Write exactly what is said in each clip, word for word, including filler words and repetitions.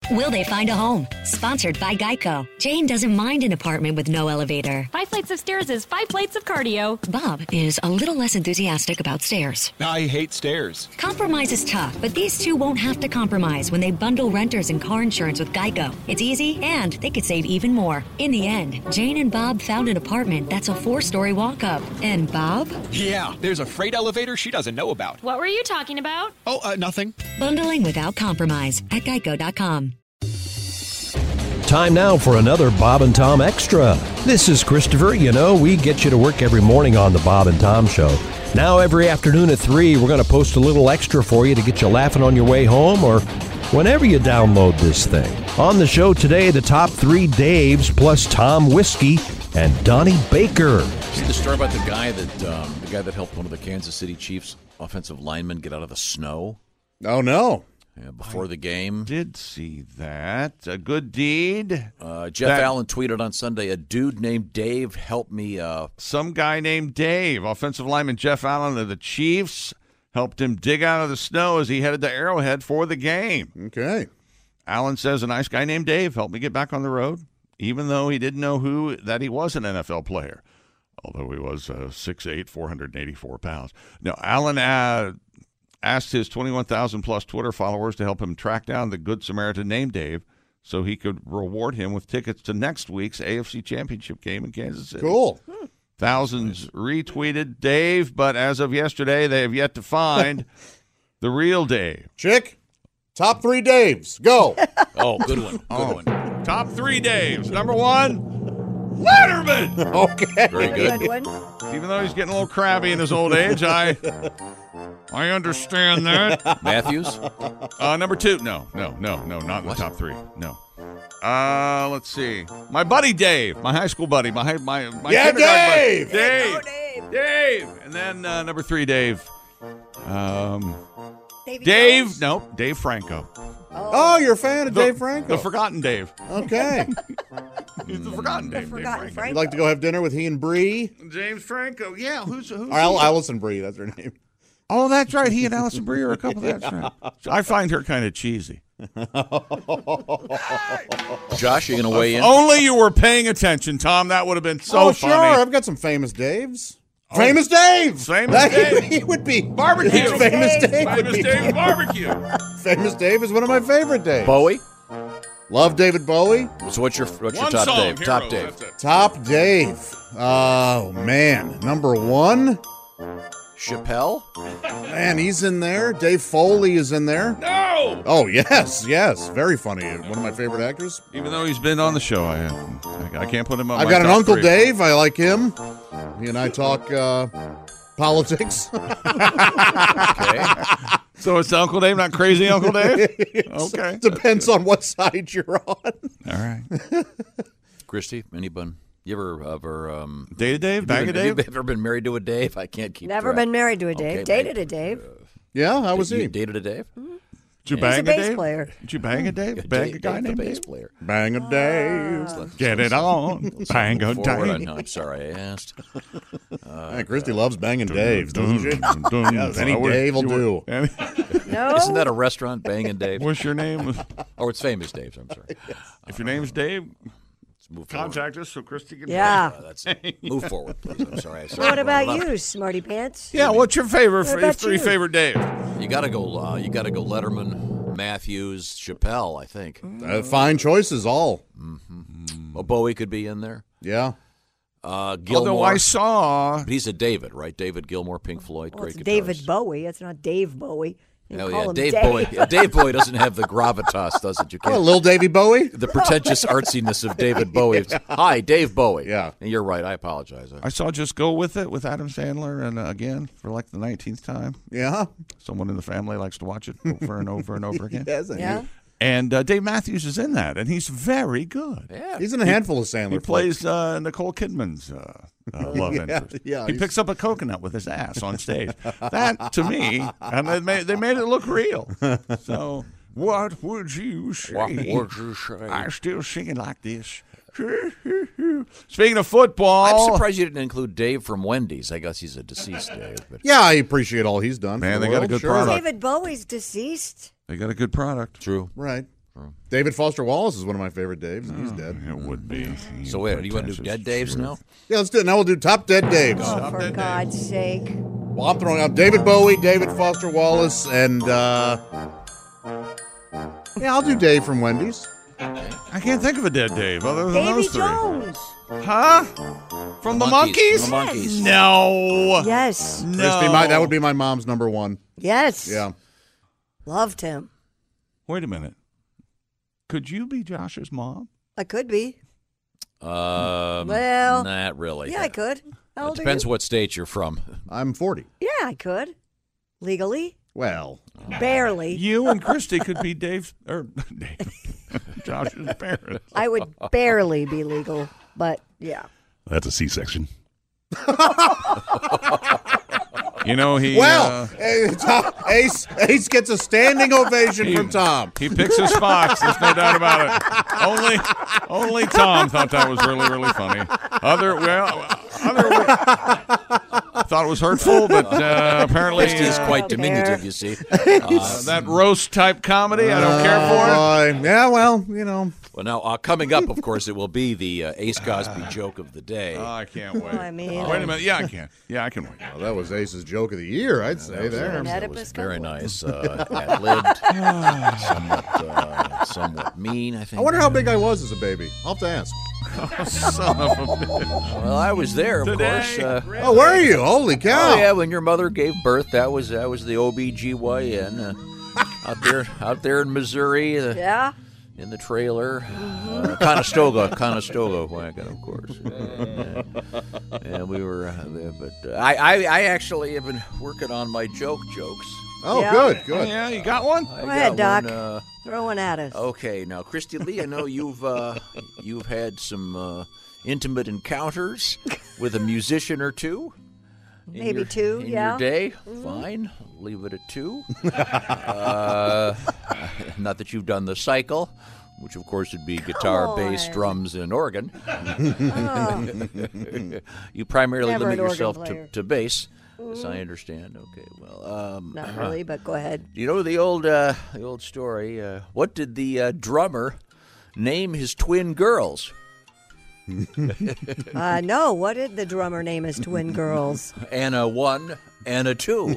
Will they find a home? Sponsored by Geico. Jane doesn't mind an apartment with no elevator. Five flights of stairs is five flights of cardio. Bob is a little less enthusiastic about stairs. I hate stairs. Compromise is tough, but these two won't have to compromise when they bundle renters and car insurance with Geico. It's easy, and they could save even more. In the end, Jane and Bob found an apartment that's a four-story walk-up. And Bob? Yeah, there's a freight elevator she doesn't know about. What were you talking about? Oh, uh, nothing. Bundling without compromise at geico dot com. Time now for another Bob and Tom Extra. This is Christopher. You know, we get you to work every morning on the Bob and Tom Show. Now every afternoon at three, we're going to post a little extra for you to get you laughing on your way home or whenever you download this thing. On the show today, the top three Daves plus Tom Whiskey and Donnie Baker. See the story about the guy that um, the guy that helped one of the Kansas City Chiefs offensive linemen get out of the snow? Oh, no. Yeah, before the game. Did see that. A good deed. Uh, Jeff That- Allen tweeted on Sunday, a dude named Dave helped me. Uh, Some guy named Dave, offensive lineman Jeff Allen of the Chiefs, helped him dig out of the snow as he headed to Arrowhead for the game. Okay. Allen says a nice guy named Dave helped me get back on the road, even though he didn't know who that he was an N F L player, although he was uh, six eight, four hundred eighty-four pounds. Now, Allen uh, asked his twenty-one thousand plus Twitter followers to help him track down the Good Samaritan named Dave so he could reward him with tickets to next week's A F C Championship game in Kansas City. Cool. Thousands retweeted Dave, but as of yesterday, they have yet to find the real Dave. Chick, top three Daves. Go. oh, good one. Good Oh. one. Top three Daves. Number one, Letterman. Okay. Very good. Good one. Even though he's getting a little crabby in his old age, I I understand that. Matthews? Uh, number two, no, no, no, no, not in the top three. No. Uh, let's see. My buddy Dave, my high school buddy, my my my Yeah, kindergarten Dave! buddy. Dave, Dave, Dave, and then uh, number three, Dave. Um, Davy Dave, Jones? no, Dave Franco. Oh, you're a fan of The- Dave Franco. The forgotten Dave. Okay. He's the forgotten Dave. Dave Forgotten Franco. Frank. You'd like to go have dinner with he and Bree? James Franco. Yeah, who's who's? Or Al- he? Allison Bree, that's her name. Oh, that's right. He and Allison Brie are a couple. That's right. I find her kind of cheesy. Josh, you going to weigh in? Only you were paying attention, Tom. That would have been so oh, funny. sure. I've got some famous Daves. Famous Dave. Famous That- Dave. He would be. Barbecue. Famous Dave would Famous be. Dave barbecue. Famous Dave is one of my favorite Daves. Bowie? Love David Bowie. So what's your what's your One top song, Dave? Heroes, Top Dave. that's it. Top Dave. Oh, man. Number one. Chappelle? Man, he's in there. Dave Foley is in there. No. Oh, yes, yes. Very funny. One of my favorite actors. Even though he's been on the show, I I, I can't put him on. I've my got an top Uncle three. Dave. I like him. He and I talk uh, politics. Okay. So it's Uncle Dave, not crazy Uncle Dave. Okay. Depends on what side you're on. All right. Christy, anyone? You ever ever um Dated Dave? have Bag you of been- have Dave? you ever been married to a Dave? I can't keep Never track. been married to a Dave. Okay, Dated mate. a Dave. Yeah, how was You he? dated a Dave? Did you He's bang a bass Dave? player. Did you bang a Dave? Yeah, Bang Dave- a guy Dave, the named bass Dave? player. Bang a Dave. Get it on. Bang a Forward. Dave. No, I'm sorry, I asked. Hey, Christy loves banging Daves, doesn't she? Yes, any I would- Dave will you do. would- any- No. Isn't that a restaurant, Bangin' Dave? What's your name? Oh, it's Famous Dave's. I'm sorry. If your name's Dave, Let's move forward. contact us so Christy can. Yeah. Uh, that's it. Move forward, please. I'm sorry. I What about you, Smarty Pants? Yeah, what's your favorite? What Your about three you? favorite Dave? You got to go. Uh, you got to go. Letterman, Matthews, Chappelle. I think. Uh, fine choices, all. Well, Bowie could be in there. Yeah. Uh, Gilmore. Although I saw. But he's a David, right? David Gilmore, Pink Floyd, Well, great it's guitarist. David Bowie. It's not Dave Bowie. You Oh call yeah, him Dave, Dave. Bowie. Yeah, Dave Bowie doesn't have the gravitas, does it? You Oh, can't. little Davy Bowie? The pretentious artsiness of David Bowie. It's, Hi, Dave Bowie. Yeah. And you're right. I apologize. I saw Just Go With It with Adam Sandler, and uh, again for like the nineteenth time. Yeah. Someone in the family likes to watch it over and over and over again. Yes, Yeah. And uh, Dave Matthews is in that, and he's very good. Yeah. He's in a handful of Sandler He flicks. plays uh, Nicole Kidman's uh, uh, love Yeah, interest. yeah, he he's- picks up a coconut with his ass on stage. That, to me, and they made, they made it look real. So, what would you say? What would you say? I still singing like this. Speaking of football, I'm surprised you didn't include Dave from Wendy's. I guess he's a deceased Dave. But Yeah, I appreciate all he's done. Man, for they the got a world, good sure. product. David Bowie's deceased. they got a good product. true. Right. David Foster Wallace is one of my favorite Daves, and he's dead. It would be. So wait, do you want to do dead Daves now? Yeah, let's do it. Now we'll do top dead Daves. Oh, for God's sake. Well, I'm throwing out David Bowie, David Foster Wallace, and, uh... yeah, I'll do Dave from Wendy's. I can't think of a dead Dave other than Davy those three. Jones. Huh? From the Monkees? From the Monkees. No. Yes. No. Christy, my, that would be my mom's number one. Yes. Yeah. Loved him. Wait a minute. Could you be Josh's mom? I could be. Um, Well, not really. Yeah, I could. How It old depends are you? what state you're from. I'm forty. Yeah, I could. Legally. Well, Barely. You and Christy could be Dave's or Dave, Josh's parents. I would barely be legal, but yeah. That's a C-section. You know, he. well, uh, eh, Tom, Ace Ace gets a standing ovation he, from Tom. He picks his spots. There's no doubt about it. Only, only Tom thought that was really, really funny. Other, well, other thought it was hurtful, but uh, apparently Christy is uh, quite don't diminutive, care. you see. uh, that roast type comedy. I don't care for it. Uh, yeah, well, you know. Well, now, uh, coming up, of course, it will be the uh, Ace Cosby joke of the day. Oh, I can't wait. I mean, Wait a minute. Yeah, I can. Yeah, I can wait. Well, that was Ace's joke of the year, I'd say there. an That Oedipus was very complex. nice. Uh, ad-libbed, somewhat, uh, somewhat mean, I think. I wonder how big I was as a baby. I'll have to ask. Son of a bitch. Well, I was there, of Today. course. Uh, Oh, were you? Holy cow. Oh yeah, when your mother gave birth, that was that was the O B G Y N uh, out there out there in Missouri, uh, Yeah. in the trailer, uh, Conestoga, Conestoga wagon, of course. Uh, and we were uh, there, but uh, I, I I actually have been working on my joke jokes. Oh, Yeah. good, Oh, good. yeah, you got one? I Go got ahead, Doc. one, uh, Throw one at us. okay, now Christy Lee, I know you've uh, you've had some uh, intimate encounters with a musician or two. in Maybe your- two, in yeah. your day. Fine, leave it at two. uh, not that you've done the cycle, which of course would be guitar, Come bass, on. drums, and organ. Oh, You primarily Never limit an organ yourself player. to, to bass, as I understand. Okay, well, um, not really, but go ahead. you know the old uh, the old story. Uh, what did the uh, drummer name his twin girls? Uh, no, what did the drummer name his twin girls? Anna one, Anna two.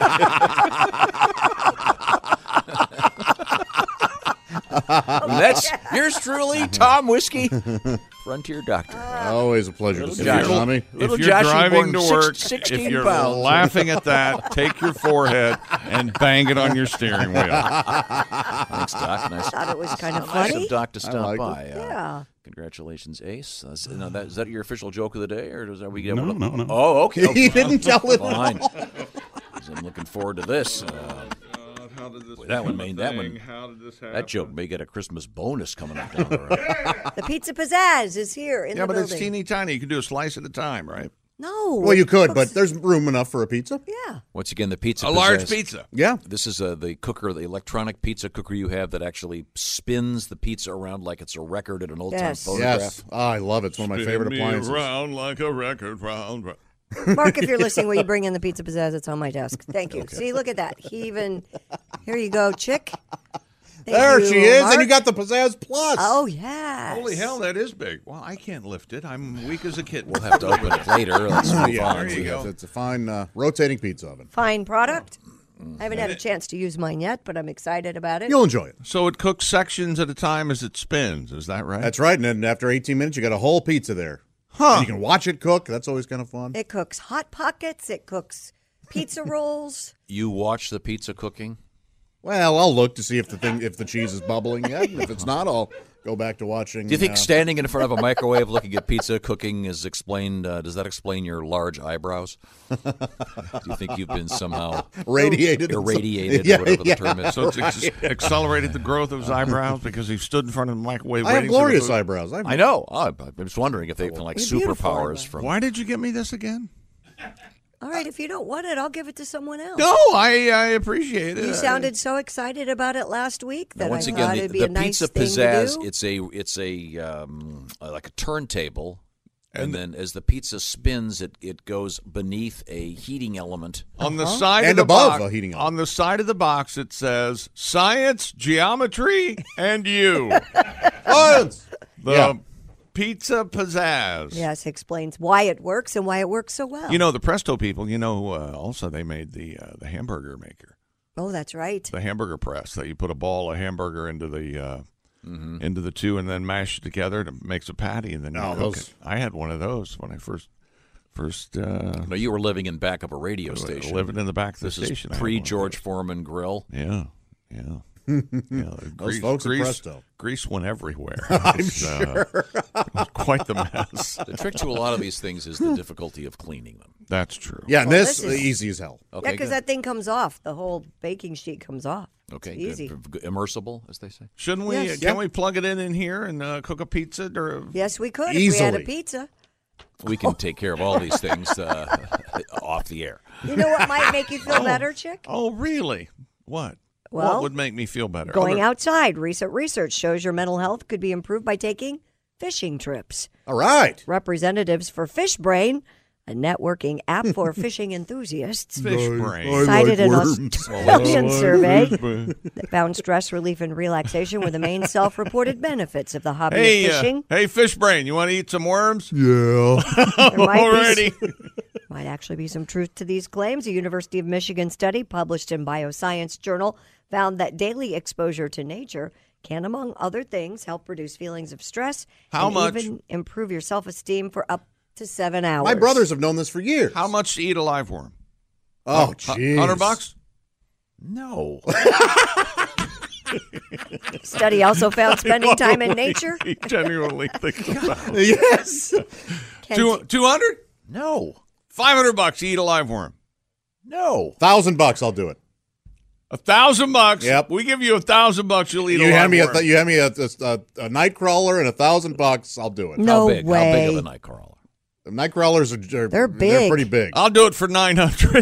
That's yours truly, Tom Whiskey, Frontier Doctor. Always a pleasure to Little see you, Josh. Tommy. Little If you're Joshie driving born to six- work, sixteen if you're pounds. laughing at that, take your forehead and bang it on your steering wheel. Thanks, Doc. Nice, Thought it was kind of nice funny. of Doc to stop like it. by. Uh, Yeah. Congratulations, Ace. Uh, is, now that, is that your official joke of the day, or is that we get? No, one? no, no. Oh, okay. Oh, He didn't tell it. Fine. 'Cause I'm looking forward to this. Uh, that one made that one. That joke may get a Christmas bonus coming up down the road. The Pizza Pizzazz is here in Yeah, the but building. it's teeny tiny. You can do a slice at a time, right? No. Well, you could, Cooks- but there's room enough for a pizza. Yeah. Once again, the pizza. A large Pizzazz. pizza. Yeah. This is uh, the cooker, the electronic pizza cooker you have that actually spins the pizza around like it's a record in an old-time Yes. phonograph. Yes. Oh, I love it. It's one of my favorite Spin me appliances. around like a record round. round. Mark, if you're listening, will you bring in the Pizza Pizzazz? It's on my desk. Thank you. See, look at that. He even. Here you go, chick. Thank There you, she is, Mark. and you got the Pizzazz Plus. Oh, yes. Holy hell, that is big. Well, I can't lift it. I'm weak as a kitten. We'll have to open it later. Let's move yeah, on. there you go. It's a fine uh, rotating pizza oven. Fine product. I haven't had a chance to use mine yet, but I'm excited about it. You'll enjoy it. So it cooks sections at a time as it spins. Is that right? That's right. And then after eighteen minutes, you got a whole pizza there. Huh. And you can watch it cook. That's always kind of fun. It cooks Hot Pockets. It cooks pizza rolls. You watch the pizza cooking? Well, I'll look to see if the thing, if the cheese is bubbling yet. If it's not, I'll go back to watching. Do you think uh, standing in front of a microwave looking at pizza cooking is explained? Uh, does that explain your large eyebrows? Do you think you've been somehow radiated, irradiated, Yeah, or whatever yeah. the term is? So it's ex- accelerated the growth of his eyebrows because he stood in front of the microwave I have waiting for the glorious food? eyebrows. I've, I know. Oh, I'm just wondering if they have like You're beautiful, superpowers Emma. from. Why did you get me this again? All right, if you don't want it, I'll give it to someone else. No, I, I appreciate it. You sounded so excited about it last week that Now, once I again, thought the, it'd be the a nice pizza thing pizzazz. to do. It's a it's a um, uh, like a turntable. And then as the pizza spins, it, it goes beneath a heating element. On the side And of the above box, a heating on the side of the box, it says science, geometry, and you. Science! The Yeah. pizza pizzazz. Yes, explains why it works and why it works so well. You know, the Presto people, you know, uh, also they made the uh, the hamburger maker, Oh, that's right. the hamburger press, that you put a ball of hamburger into the uh, Mm-hmm. into the two and then mash it together to makes a patty, and then you No, cook those- it. I had one of those when I first first uh, No, you were living in back of a radio station. living in the back of the This station. I is had pre one of George those. Foreman grill. Yeah, yeah. Yeah, Those folks at grease, Presto. grease went everywhere. I'm It was, uh, it was quite the mess. The trick to a lot of these things is the difficulty of cleaning them. That's true. Yeah, and Well, this, this is- easy as hell. Okay, yeah, because good. that thing comes off. The whole baking sheet comes off. Okay, It's easy. good. Good. Immersible, as they say. Shouldn't we? Yes. Can Yeah. we plug it in in here and uh, cook a pizza? Or Yes, we could if we had a Easily. pizza. We can take care of all these things uh, off the air. You know what might make you feel better, Chick? oh, really? What? Well, what would make me feel better? Going Other- outside. Recent research shows your mental health could be improved by taking fishing trips. All right. Representatives for FishBrain, a networking app for fishing enthusiasts, Fish brain. cited an Australian survey that found stress relief and relaxation were the main self-reported benefits of the hobby Hey, of uh, fishing. hey, fish brain. You want to eat some worms? Yeah. There might, be, Alrighty. might actually be some truth to these claims. A University of Michigan study published in Bioscience Journal found that daily exposure to nature can, among other things, help reduce feelings of stress How and much? even improve your self-esteem for up to seven hours. My brothers have known this for years. How much to eat a live worm? Oh, Hu- jeez. Hundred bucks? No. Study also found spending time in nature He genuinely thinks about it. Yes. can Two two hundred? No. Five hundred bucks to eat a live worm. No. Thousand bucks, I'll do it. A thousand bucks. Yep. We give you a thousand bucks. You'll eat You a live hand me a worm. th- you hand me a, a, a night crawler and a thousand bucks, I'll do it. No How big? way. How big of a night crawler? The night crawlers are, are They're big. pretty big. I'll do it for nine hundred.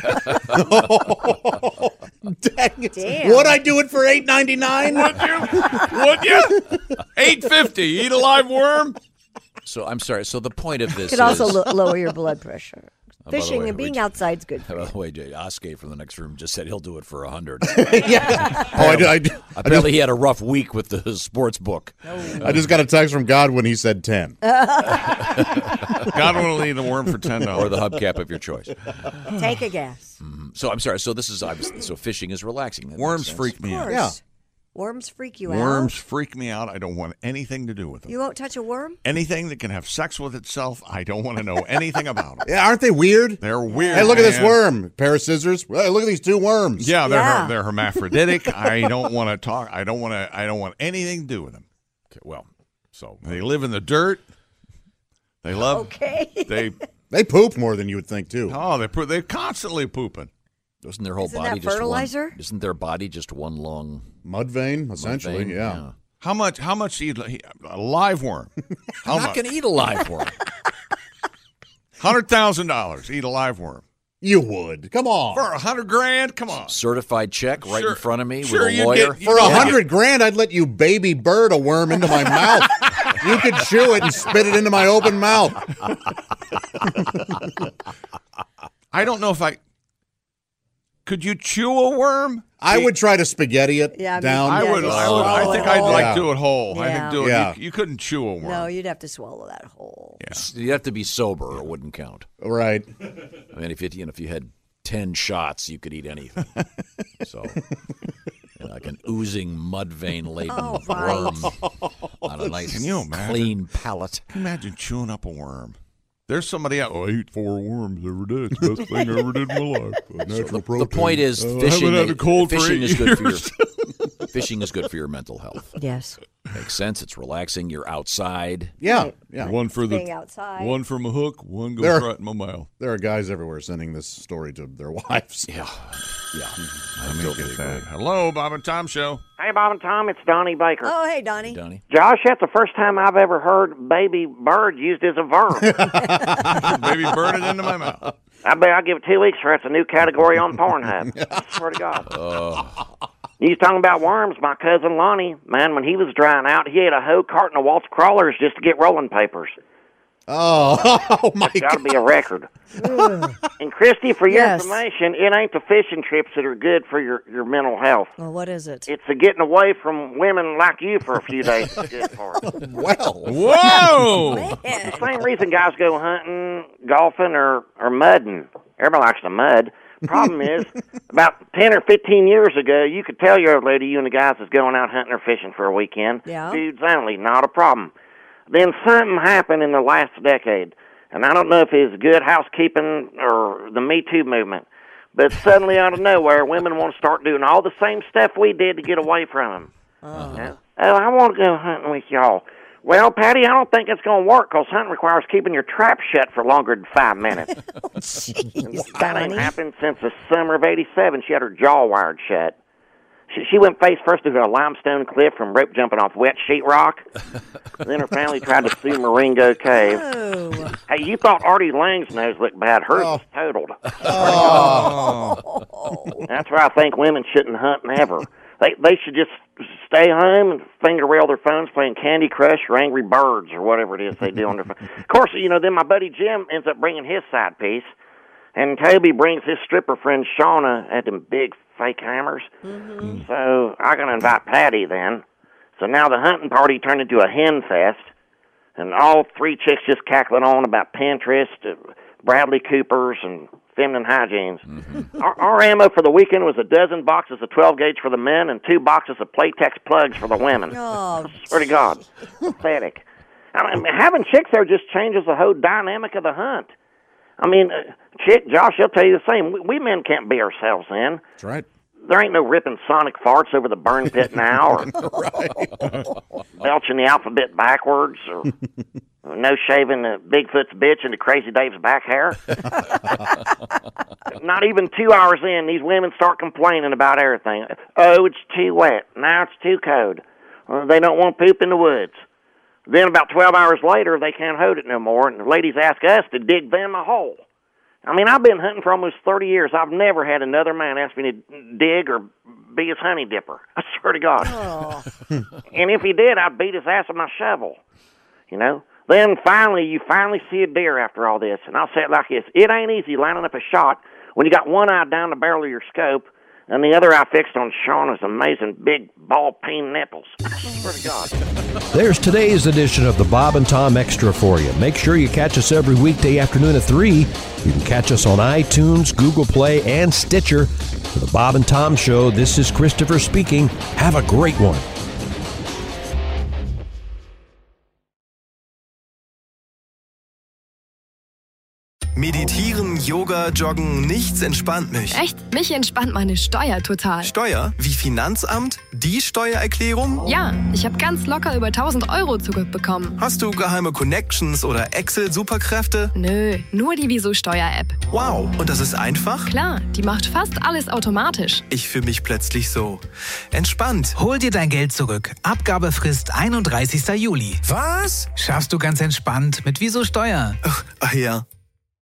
Dang it. Damn. Would I do it for eight ninety nine? Would you? Would you? Eight fifty. Eat a live worm. So I'm sorry. So the point of this could also is. lo- lower your blood pressure. by the Fishing way, and being Rich- outside's good for By you. the way, Jay, Oskay from the next room just said he'll do it for a hundred. Yeah. Oh, I, did- I, did- Apparently, he had a rough week with the sports book. I just got a text from God when he said ten. God will eat a worm for ten Or dollars. the hubcap of your choice. Take a guess. So I'm sorry. So this is obviously so fishing is relaxing. That makes Worms sense. freak me Of out. course. Yeah. Worms freak you Worms out. freak me out. I don't want anything to do with them. You won't touch a worm? Anything that can have sex with itself, I don't want to know anything about them. Yeah, aren't they weird? They're weird. Hey, look at this man. worm. Pair of scissors. Hey, look at these two worms. Yeah, they're Yeah. they're hermaphroditic. I don't want to talk. I don't want to. I don't want anything to do with them. Okay, well, so They live in the dirt. They love. Okay. They They poop more than you would think, too. oh they poo- they're constantly pooping. isn't their whole Isn't body that just fertilizer? one? Isn't their body just one long Mud vein, essentially, vein? yeah. How much? How much to eat a live worm? How I'm not much? going to eat a live worm. Hundred thousand dollars. Eat a live worm You would. Come on. for a hundred grand. Come on. Certified check right Sure- in front of me sure with a you'd lawyer. get- For a Yeah. hundred grand, I'd let you baby bird a worm into my mouth. You could chew it and spit it into my open mouth. I don't know if I could. You chew a worm? I would try to spaghetti it Yeah, I mean, down. I Yeah, would. just I would. I swallow think it I'd whole. like Yeah. do it whole. I Yeah. think do it. Yeah. You, you couldn't chew a worm. No, you'd have to swallow that whole. You have to be sober or it wouldn't count. Right. I mean, if you, you know, if you had ten shots, you could eat anything. So, you know, like an oozing mud vein laden Oh, right. worm on a nice, Can you imagine? clean palate. Can you imagine chewing up a worm? There's somebody out. Oh, I eat four worms every day. It's the best thing I ever did in my life. Natural The, the protein. point is, Uh, I fishing. haven't had a cold for fishing eight is good for your years. fishing is good for your mental health. Yes. Makes sense. It's relaxing. You're outside. Yeah. Right. Yeah. One for Staying the outside. one from a hook. One goes There- right in my mouth. There are guys everywhere sending this story to their wives. Yeah, yeah. Let me get that. Hello, Bob and Tom Show. Hey, Bob and Tom, it's Donnie Baker. Oh, hey, Donnie. Donnie. Josh, that's the first time I've ever heard baby bird used as a verb. Baby, burn it into my mouth. I bet I'll give it two weeks for it's a new category on Pornhub. I swear to God. You was talking about worms. My cousin Lonnie, man, when he was drying out, he ate a whole carton of Waltz crawlers just to get rolling papers. Oh, oh my That's got to God. be a record. And Christy, for your Yes. information, it ain't the fishing trips that are good for your, your mental health. Well, what is it? It's the getting away from women like you for a few days that's good for it. Well, Whoa! The same reason guys go hunting, golfing, or, or mudding. Everybody likes to mud. Problem is, about ten or fifteen years ago, you could tell your old lady you and the guys was going out hunting or fishing for a weekend. Yeah. Dudes only, not a problem. Then something happened in the last decade, and I don't know if it's good housekeeping or the Me Too movement, but suddenly out of nowhere, women want to start doing all the same stuff we did to get away from them. Oh. Yeah. Oh, I want to go hunting with y'all. Well, Patty, I don't think it's going to work because hunting requires keeping your trap shut for longer than five minutes. Jeez, That ain't Donnie. happened since the summer of eighty-seven. She had her jaw wired shut. She, she went face first into a limestone cliff from rope jumping off wet sheetrock. Then her family tried to sue Marengo Cave. Oh. Hey, you thought Artie Lang's nose looked bad. Hers was totaled. Oh. That's why I think women shouldn't hunt never. They they should just stay home and finger rail their phones playing Candy Crush or Angry Birds or whatever it is they do on their phone. Of course, you know, then my buddy Jim ends up bringing his side piece, and Toby brings his stripper friend Shauna at them big fake hammers. Mm-hmm. So I'm going to invite Patty then. So now the hunting party turned into a hen fest, and all three chicks just cackling on about Pinterest, uh, Bradley Coopers, and feminine hygienes. Mm-hmm. Our, our ammo for the weekend was a dozen boxes of twelve gauge for the men and two boxes of Playtex plugs for the women. Oh, swear to God. Pathetic. I mean, having chicks there just changes the whole dynamic of the hunt. I mean, uh, chick, Josh, he'll tell you the same. We, we men can't be ourselves then. That's right. There ain't no ripping sonic farts over the burn pit now, or belching the alphabet backwards, or no shaving the Bigfoot's bitch into Crazy Dave's back hair. Not even two hours in, these women start complaining about everything. Oh, it's too wet. Now it's too cold. Well, they don't want poop in the woods. Then about twelve hours later, they can't hold it no more, and the ladies ask us to dig them a hole. I mean, I've been hunting for almost thirty years. I've never had another man ask me to dig or be his honey dipper. I swear to God. Oh. And if he did, I'd beat his ass with my shovel. You know? Then finally, you finally see a deer after all this. And I'll say it like this. It ain't easy lining up a shot when you got one eye down the barrel of your scope and the other eye fixed on Shauna's amazing big ball-peen nipples. I swear to God. There's today's edition of the Bob and Tom Extra for you. Make sure you catch us every weekday afternoon at three. You can catch us on iTunes, Google Play, and Stitcher. For the Bob and Tom Show, this is Christopher speaking. Have a great one. Meditieren, Yoga, Joggen, nichts entspannt mich. Echt? Mich entspannt meine Steuer total. Steuer? Wie Finanzamt? Die Steuererklärung? Ja, ich habe ganz locker über tausend Euro zurückbekommen. Hast du geheime Connections oder Excel-Superkräfte? Nö, nur die Wieso-Steuer-App. Wow, und das ist einfach? Klar, die macht fast alles automatisch. Ich fühle mich plötzlich so entspannt. Hol dir dein Geld zurück. Abgabefrist einunddreißigster Juli. Was? Schaffst du ganz entspannt mit Wieso Steuer. Ach, ach ja.